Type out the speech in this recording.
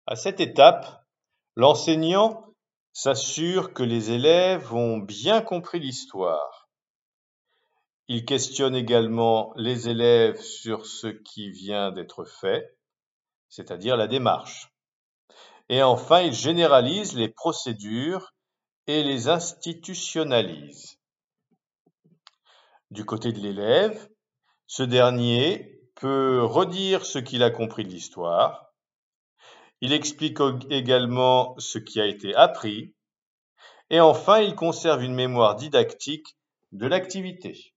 À cette étape, l'enseignant s'assure que les élèves ont bien compris l'histoire. Il questionne également les élèves sur ce qui vient d'être fait, c'est-à-dire la démarche. Et enfin, il généralise les procédures et les institutionnalise. Du côté de l'élève, ce dernier peut redire ce qu'il a compris de l'histoire. Il explique également ce qui a été appris. Et enfin, il conserve une mémoire didactique de l'activité.